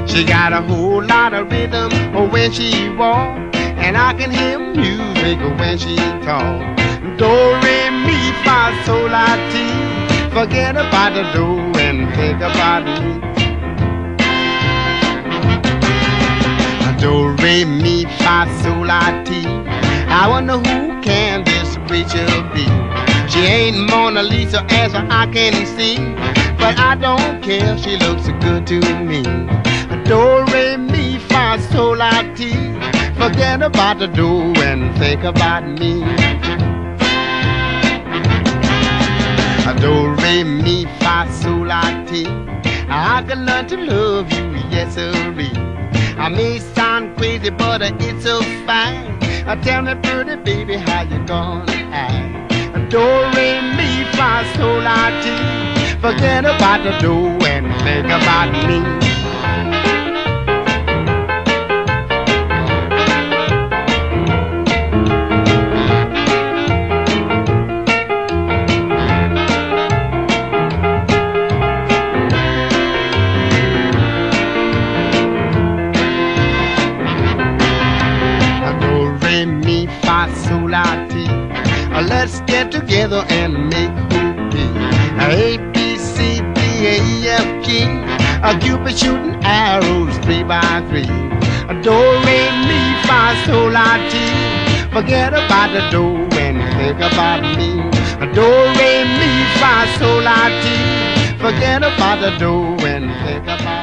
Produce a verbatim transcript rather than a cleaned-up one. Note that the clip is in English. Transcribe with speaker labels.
Speaker 1: She got a whole lot of rhythm when she walk, and I can hear music when she talk. Do, re, mi, fa, sol, la, ti. Forget about the do and think about me. Do, re, mi, fa, sol, la, ti. I wonder who can this preacher be. She ain't Mona Lisa as I can see, but I don't care, she looks good to me. Do, re, mi, fa, sol, la, ti. Forget about the do and think about me. Do, re, mi, fa, sol, la, ti. I can learn to love you, yes sirree. I may sound crazy, but it's so fine. Tell me, pretty baby, how you gonna act? Do, re, mi, fa, sol, la, ti. Forget about the do and think about me. Let's get together and make hoopie. A, B, C, D, E, F, G. A Cupid shooting arrows three by three. Do, re, mi, fa, sol, la, ti. Forget about the do and think about me. Do, re, mi, fa, sol, la, ti. Forget about the do and think about me.